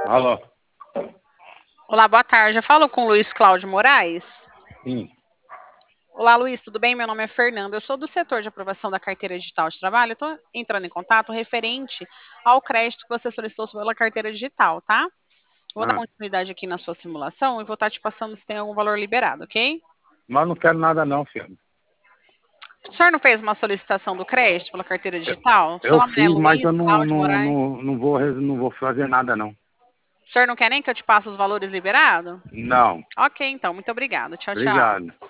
Alô? Olá, boa tarde. Eu falo com o Luiz Cláudio Moraes. Sim. Olá, Luiz, tudo bem? Meu nome é Fernanda. Eu sou do setor de aprovação da carteira digital de trabalho. Estou entrando em contato referente ao crédito que você solicitou pela carteira digital, tá? Vou dar Ah, continuidade aqui na sua simulação e vou estar te passando se tem algum valor liberado, ok? mas não quero nada não, filho. O senhor não fez uma solicitação do crédito pela carteira digital? Seu Eu nome é fiz, mas Luiz eu não, Cláudio não, Moraes? não, não vou fazer nada não. O senhor não quer nem que eu te passe os valores liberados? Não. Ok, então, muito obrigada. Tchau, tchau. Obrigado.